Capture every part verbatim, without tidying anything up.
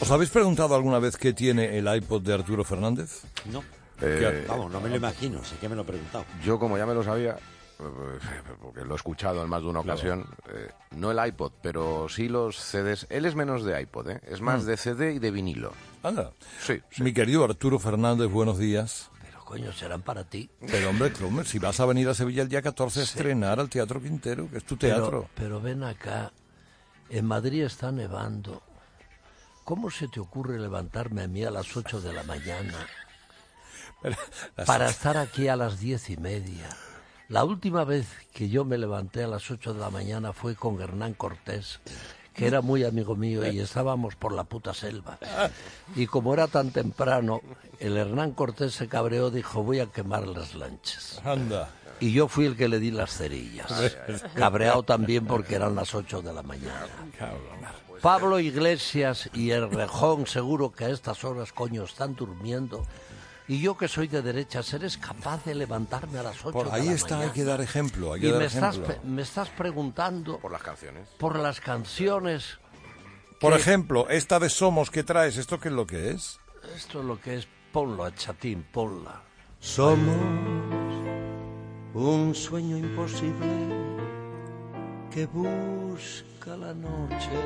¿Os habéis preguntado alguna vez qué tiene el iPod de Arturo Fernández? No. Eh, Vamos, no me lo imagino, sé que me lo he preguntado. Yo, como ya me lo sabía, porque lo he escuchado en más de una Claro. ocasión, eh, no el iPod, pero sí los C Ds. Él es menos de iPod, ¿eh? Es más Mm. de C D y de vinilo. Anda. Sí, sí. Mi querido Arturo Fernández, buenos días. Pero coño, serán para ti. Pero hombre, hombre, si vas a venir a Sevilla el día catorce a estrenar al Teatro Quintero, que es tu Pero, teatro. pero ven acá, en Madrid está nevando. ¿Cómo se te ocurre levantarme a mí a las ocho de la mañana Pero, las- para estar aquí a las diez y media? La última vez que yo me levanté a las ocho de la mañana fue con Hernán Cortés, que era muy amigo mío, y estábamos por la puta selva. Y como era tan temprano, el Hernán Cortés se cabreó, dijo, voy a quemar las lanchas. Anda. Y yo fui el que le di las cerillas. Cabreado también porque eran las ocho de la mañana. Pablo Iglesias y el Rejón seguro que a estas horas, coño, están durmiendo. Y yo que soy de derechas, ¿eres capaz de levantarme a las ocho Por de ahí la está, mañana? hay que dar ejemplo, hay que Y dar me estás, ejemplo. pe- me estás preguntando Por las canciones. por las canciones. Por que- ejemplo, esta de Somos que traes, ¿esto qué es lo que es? Esto es lo que es, ponlo a chatín, ponla. Somos un sueño imposible que busca la noche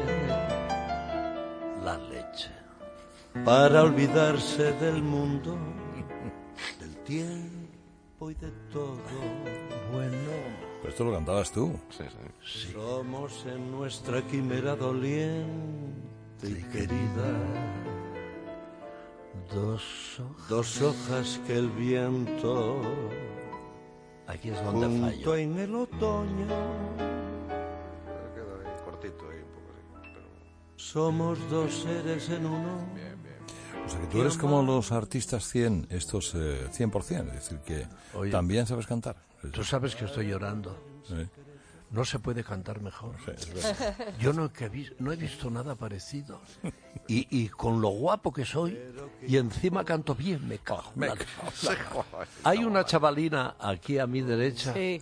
La leche. para olvidarse del mundo, del tiempo y de todo. Bueno, Pero esto lo cantabas tú. Sí, sí. Somos en nuestra quimera doliente y querida dos hojas. dos hojas que el viento Aquí es donde junto fallo. en el otoño. Queda ahí cortito, ahí un poco así. Pero... Somos dos seres en uno. O sea, que tú eres como los artistas cien, estos eh, cien por ciento, es decir, que Oye. también sabes cantar. Tú sabes que estoy llorando. Sí, No se puede cantar mejor. sí, es verdad. Yo no, he vi- no he visto nada parecido. Y, y con lo guapo que soy, y encima canto bien, me cago. en la- Hay una chavalina aquí a mi derecha Sí.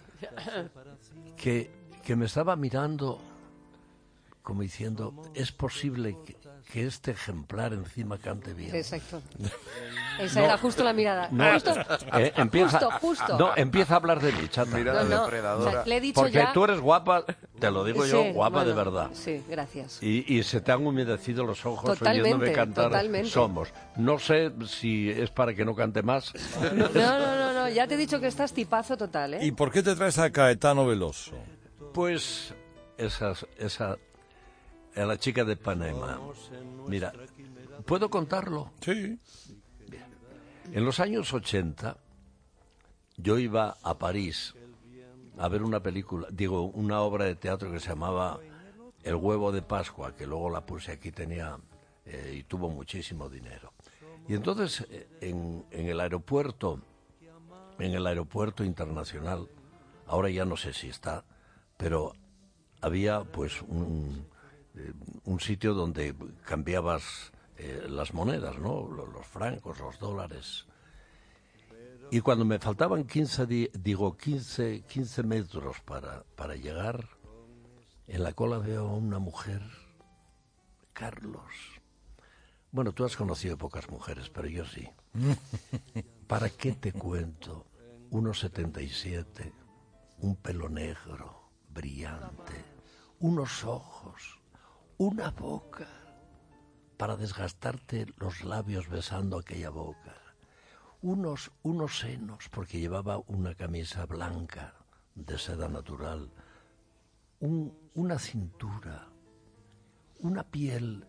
que, que me estaba mirando como diciendo, es posible que, que este ejemplar encima cante bien. Exacto. Esa era justo la mirada. No, justo, eh, empieza, justo, justo. No, empieza a hablar de mí, chata. Mirada No, no. depredadora. O sea, le he dicho Porque ya... tú eres guapa, te lo digo yo, Sí, guapa de bueno, verdad. Sí, gracias. Y, y se te han humedecido los ojos Totalmente, oyéndome cantar totalmente. Somos. No sé si es para que no cante más. No, no, no, no, ya te he dicho que estás tipazo total, ¿eh? ¿Y por qué te traes a Caetano Veloso? Pues esas, esa, a la chica de Panamá. Mira, ¿puedo contarlo? Sí. En los años ochenta yo iba a París a ver una película, digo, una obra de teatro que se llamaba El huevo de Pascua, que luego la puse aquí, tenía eh, y tuvo muchísimo dinero. Y entonces eh, en, en el aeropuerto, en el aeropuerto internacional, ahora ya no sé si está, pero había pues un, eh, un sitio donde cambiabas eh, las monedas, ¿no? Los, los francos, los dólares. Y cuando me faltaban quince, di- digo, quince, quince metros para, para llegar, en la cola veo a una mujer, Carlos. Bueno, tú has conocido pocas mujeres, pero yo sí. ¿Para qué te cuento? uno setenta y siete, un pelo negro, brillante, unos ojos, una boca, para desgastarte los labios besando aquella boca. Unos, unos senos, porque llevaba una camisa blanca de seda natural, un, una cintura, una piel,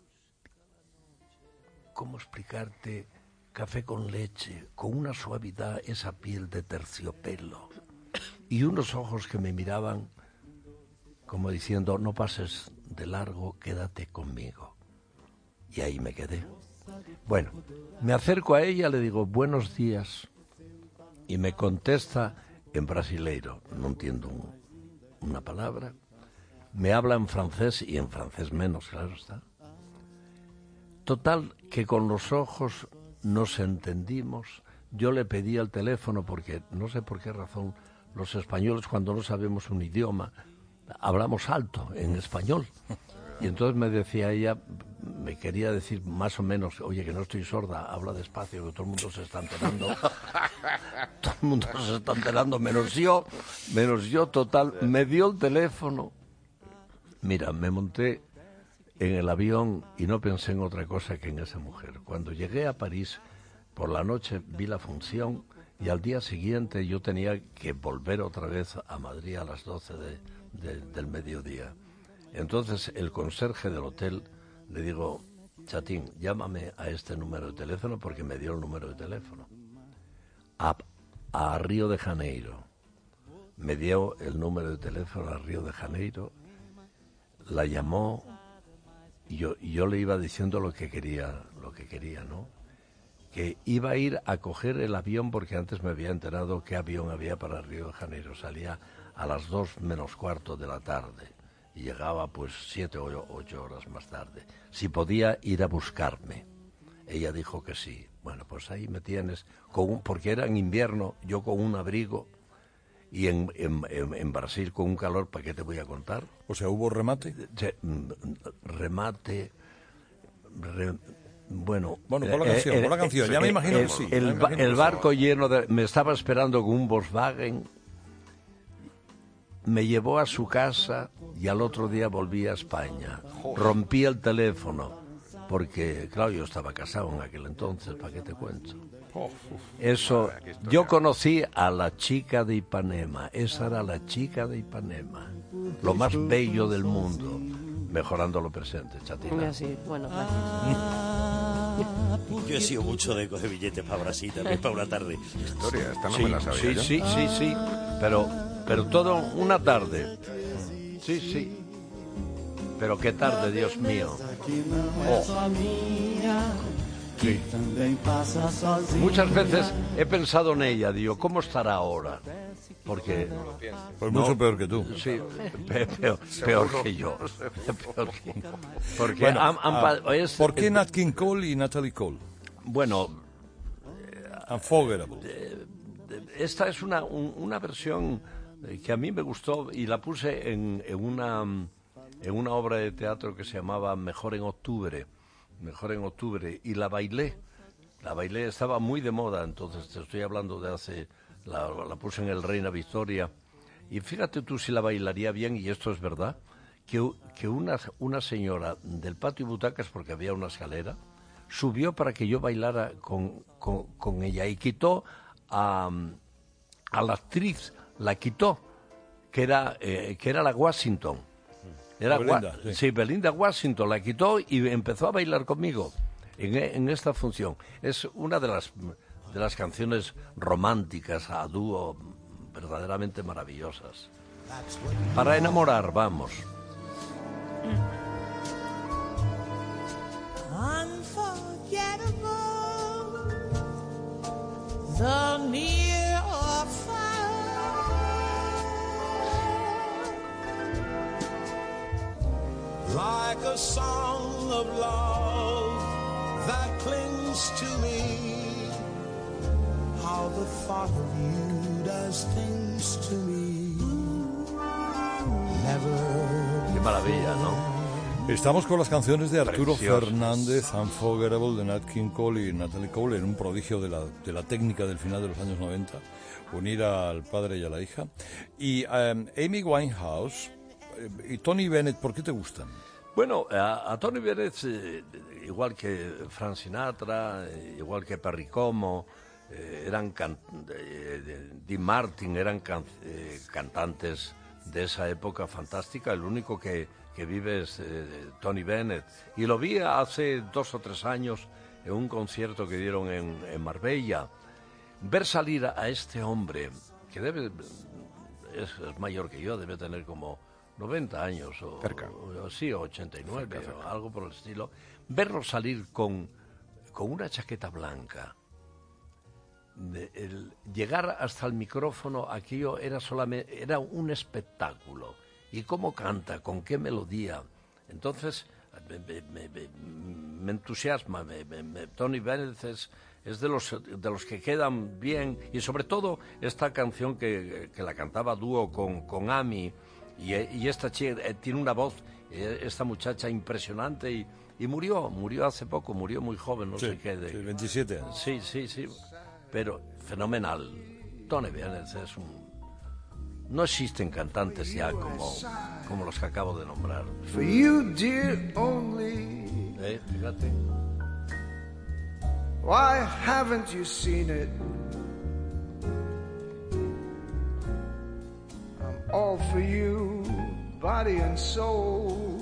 ¿cómo explicarte? Café con leche, con una suavidad, esa piel de terciopelo, y unos ojos que me miraban como diciendo, no pases de largo, quédate conmigo. Y ahí me quedé. Bueno, me acerco a ella, le digo, buenos días, y me contesta en brasileiro, no entiendo un- una palabra, me habla en francés, y en francés menos, claro está. Total, que con los ojos nos entendimos, yo le pedí el teléfono, porque no sé por qué razón, los españoles cuando no sabemos un idioma, hablamos alto en español. Y entonces me decía ella, me quería decir más o menos, oye, que no estoy sorda, habla despacio, que todo el mundo se está enterando. Todo el mundo se está enterando, menos yo, menos yo, total. Me dio el teléfono. Mira, me monté en el avión y no pensé en otra cosa que en esa mujer. Cuando llegué a París, por la noche vi la función y al día siguiente yo tenía que volver otra vez a Madrid a las doce de, de, del mediodía. Entonces el conserje del hotel le digo, Chatín, llámame a este número de teléfono, porque me dio el número de teléfono. A, a Río de Janeiro. Me dio el número de teléfono a Río de Janeiro, la llamó y yo, y yo le iba diciendo lo que quería, lo que quería, ¿no? Que iba a ir a coger el avión, porque antes me había enterado qué avión había para Río de Janeiro. Salía a las dos menos cuarto de la tarde y llegaba pues siete o ocho horas más tarde. Si podía ir a buscarme. Ella dijo que sí. Bueno, pues ahí me tienes, con un, porque era en invierno, yo con un abrigo, y en, en, en, en Brasil con un calor, ¿para qué te voy a contar? O sea, ¿hubo remate? Se, remate... Re, Bueno, bueno, por la canción, eh, por la canción, ya me imagino el, que sí. El, imagino el que barco sí. lleno de... Me estaba esperando con un Volkswagen, me llevó a su casa y al otro día volví a España. Rompí el teléfono, porque, claro, yo estaba casado en aquel entonces, ¿para qué te cuento? Eso, yo conocí a la chica de Ipanema, esa era la chica de Ipanema, lo más bello del mundo. Mejorando lo presente, Chatina. Sí, bueno, yo he sido mucho de coger billetes para Brasil también, para una tarde. Historia, esta no sí, me la sabía sí, yo. sí, sí, sí, pero, pero todo una tarde. Sí, sí. Pero qué tarde, Dios mío. Oh. Sí. Muchas veces he pensado en ella, digo, ¿cómo estará ahora? Porque... Pues mucho no, peor que tú. Sí, pe peor, peor que yo. Peor que, porque bueno, han, han, ah, es, ¿por qué es, Nat King Cole y Natalie Cole? Bueno... Unforgettable. Eh, esta es una, un, una versión que a mí me gustó y la puse en, en, una, en una obra de teatro que se llamaba Mejor en Octubre. Mejor en Octubre, y la bailé, la bailé, estaba muy de moda, entonces te estoy hablando de hace, la, la puse en el Reina Victoria, y fíjate tú si la bailaría bien, y esto es verdad, que, que una, una señora del patio y butacas, porque había una escalera, subió para que yo bailara con, con, con ella, y quitó a, a la actriz, la quitó, que era, eh, que era la Washington. Era Belinda, sí. sí, Belinda Washington la quitó y empezó a bailar conmigo en, en esta función. Es una de las, de las canciones románticas a dúo verdaderamente maravillosas. Para enamorar, vamos. Unforgettable, the near or far. Like a song of love that clings to me, how the thought of you does things to me. Never. Qué maravilla, ¿no? Estamos con las canciones de Arturo Preciosas. Fernández, Unforgettable, de Nat King Cole y Natalie Cole, en un prodigio de la, de la técnica del final de los años noventa, unir al padre y a la hija. Y um, Amy Winehouse y Tony Bennett, ¿por qué te gustan? Bueno, a, a Tony Bennett, eh, igual que Frank Sinatra, eh, igual que Perry Como, eh, eran can, eh, Dean Martin, eran can, eh, cantantes de esa época fantástica. El único que, que vive es eh, Tony Bennett. Y lo vi hace dos o tres años en un concierto que dieron en, en Marbella. Ver salir a este hombre, que debe es, es mayor que yo, debe tener como noventa años o, o, o sí, ochenta y nueve, cerca, cerca. O algo por el estilo, verlo salir con, con una chaqueta blanca, de, el, llegar hasta el micrófono, aquello era solamente, era un espectáculo. Y cómo canta, con qué melodía. Entonces me, me, me, me entusiasma. Me, me, me, Tony Bennett es, es de los de los que quedan bien, y sobre todo esta canción que, que la cantaba dúo con, con Amy, Y, y esta chica eh, tiene una voz, eh, esta muchacha impresionante y, y murió, murió hace poco, murió muy joven, no Sí, sé qué. De, sí, veintisiete años. Sí, sí, sí, pero fenomenal. Tony Bennett es un... No existen cantantes ya como, como los que acabo de nombrar. For you, dear, only. Eh, fíjate. Why haven't you seen it? I'm all for you, body and soul.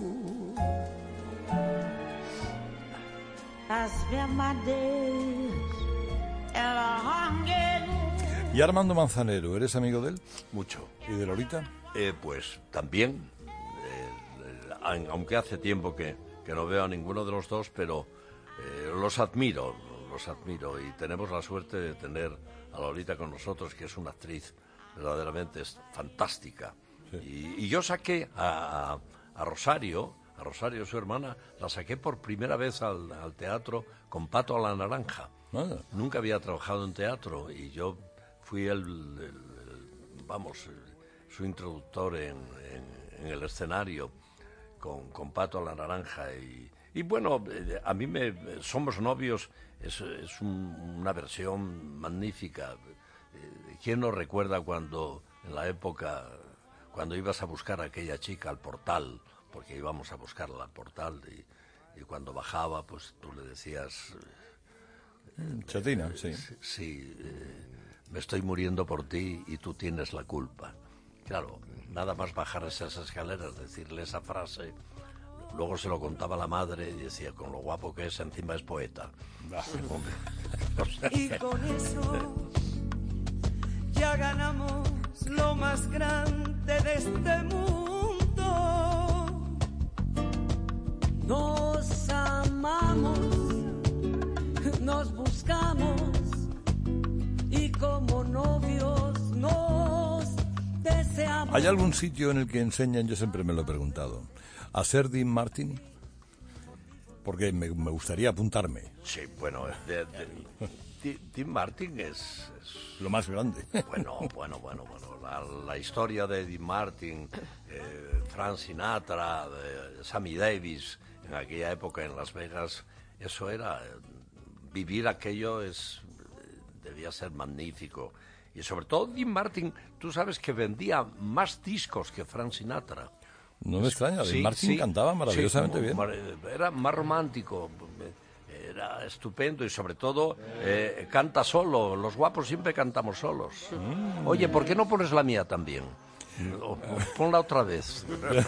I spent my days in a hungry. Y Armando Manzanero, ¿eres amigo de él? Mucho. ¿Y de Lolita? Eh, pues también, eh, eh, aunque hace tiempo que, que no veo a ninguno de los dos, pero eh, los admiro, los admiro y tenemos la suerte de tener a Lolita con nosotros, que es una actriz verdaderamente fantástica. Sí. Y, y yo saqué a, a Rosario, a Rosario, su hermana, la saqué por primera vez al, al teatro con Pato a la Naranja. Ah. Nunca había trabajado en teatro y yo fui el, el, el vamos, el, su introductor en, en, en el escenario con, con Pato a la Naranja y, y bueno, a mí me Somos novios es, es un, una versión magnífica. ¿Quién no recuerda cuando en la época cuando ibas a buscar a aquella chica al portal, porque íbamos a buscarla al portal y, y cuando bajaba pues tú le decías eh, Chatina, sí, sí eh, me estoy muriendo por ti y tú tienes la culpa. Claro, nada más bajar esas escaleras, decirle esa frase. Luego se lo contaba la madre y decía, con lo guapo que es, encima es poeta. Y con eso ya ganamos lo más grande de este mundo. Nos amamos, nos buscamos y como novios nos deseamos. ¿Hay algún sitio en el que enseñan, yo siempre me lo he preguntado, a ser Dean Martin? Porque me, me gustaría apuntarme. Sí, bueno, de, de, Dean Martin es, es... lo más grande. Bueno, bueno, bueno, bueno. La, la historia de Dean Martin, eh, Frank Sinatra, eh, Sammy Davis, en aquella época en Las Vegas, eso era... Vivir aquello es... debía ser magnífico. Y sobre todo Dean Martin, tú sabes que vendía más discos que Frank Sinatra. No me extraña, sí, Dean Martin sí, cantaba maravillosamente sí, bien. Era más romántico, era estupendo y sobre todo eh, canta solo. Los guapos siempre cantamos solos. Mm. Oye, ¿por qué no pones la mía también? O, o, ponla otra vez.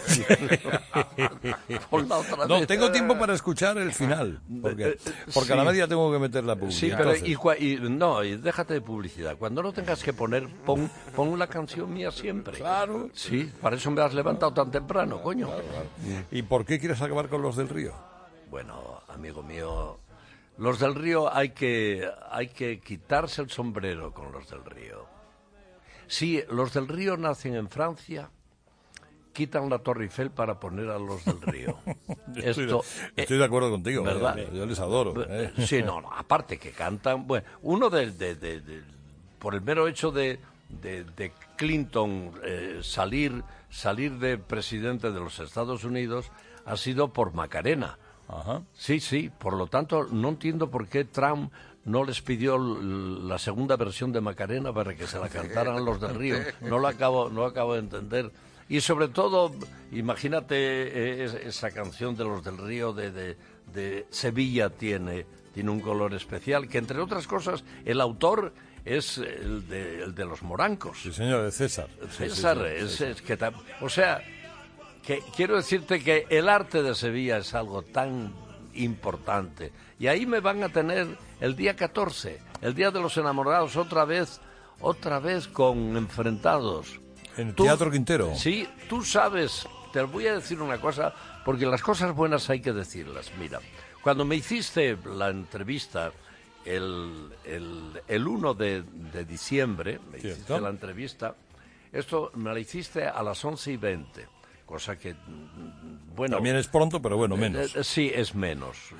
Ponla otra no, vez. tengo tiempo para escuchar el final, porque, porque sí. A la media tengo que meter la publicidad. Sí, pero y, cua, y, no, y déjate de publicidad. Cuando no tengas que poner, pon, pon una canción mía siempre. Claro. Sí, para eso me has levantado tan temprano, coño. Claro, claro. ¿Y por qué quieres acabar con Los del Río? Bueno, amigo mío, Los del Río hay que, hay que quitarse el sombrero con Los del Río. Sí, Los del Río nacen en Francia, quitan la Torre Eiffel para poner a Los del Río. estoy, Esto, de, estoy de acuerdo contigo, ¿verdad? Eh, yo les adoro. Eh. Sí, no, no, aparte que cantan, bueno, uno de, de, de, de por el mero hecho de, de, de Clinton eh, salir, salir de presidente de los Estados Unidos ha sido por Macarena. Ajá. Sí, sí, por lo tanto no entiendo por qué Trump no les pidió la segunda versión de Macarena para que se la cantaran Los del Río. No lo acabo, no acabo de entender. Y sobre todo, imagínate eh, esa canción de Los del Río de, de, de Sevilla tiene, tiene un color especial, que entre otras cosas el autor es el de, el de Los Morancos. Sí, señor, de César. César, sí, sí, sí, es, sí. es que... O sea, que quiero decirte que el arte de Sevilla es algo tan importante. Y ahí me van a tener el día catorce, el Día de los Enamorados, otra vez, otra vez con Enfrentados. ¿En el tú, Teatro Quintero? Sí, tú sabes, te voy a decir una cosa, porque las cosas buenas hay que decirlas. Mira, cuando me hiciste la entrevista el, el, el uno de, de diciembre, me ¿Cierto? hiciste la entrevista, esto me la hiciste a las once y veinte. Cosa que, bueno... También es pronto, pero bueno, menos. Eh, sí, es menos.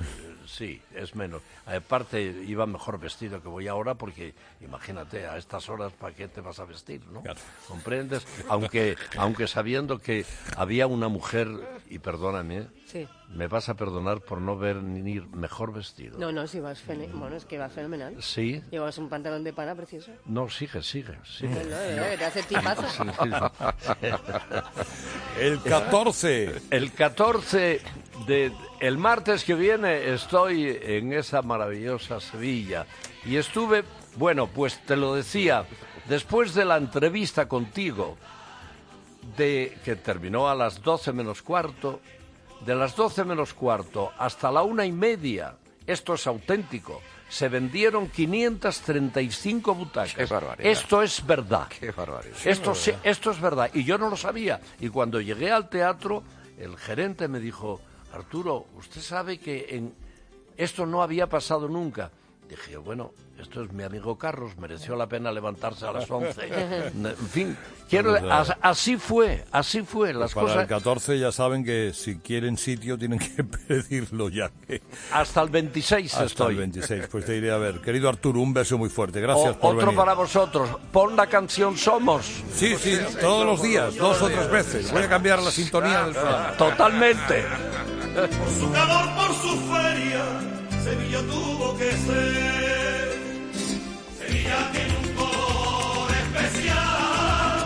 sí, es menos. Aparte, iba mejor vestido que voy ahora porque, imagínate, a estas horas, ¿para qué te vas a vestir, no? Claro. ¿Comprendes? Aunque, aunque sabiendo que había una mujer, y perdóname, Sí. me vas a perdonar por no venir mejor vestido. No, no, si vas fene- bueno, es que vas fenomenal. Sí. Llevas un pantalón de pana precioso. No, sigue, sigue, sigue. No, no, de verdad, que te hace tipazo. El catorce. El catorce de el martes que viene estoy en esa maravillosa Sevilla y estuve, bueno, pues te lo decía, después de la entrevista contigo de que terminó a las doce menos cuarto, de las doce menos cuarto hasta la una y media, esto es auténtico, se vendieron quinientas treinta y cinco butacas. ¡Qué barbaridad! Esto es verdad. ¡Qué barbaridad! Esto, sí, esto es verdad. Y yo no lo sabía. Y cuando llegué al teatro, el gerente me dijo, Arturo, usted sabe que en esto no había pasado nunca. Dije, bueno, esto es mi amigo Carlos, mereció la pena levantarse a las once. En fin, quiero, as, así fue, así fue. Las Para cosas. el catorce ya saben que si quieren sitio tienen que pedirlo ya. Que... Hasta el veintiséis Hasta estoy. el veintiséis, pues te iré a ver. Querido Arturo, un beso muy fuerte. Gracias O, por otro venir. para vosotros. Pon la canción Somos. Sí, sí, todos los días, dos o tres veces. Voy a cambiar la sintonía del programa. Totalmente. Por su calor, por su feria, Sevilla tuvo que ser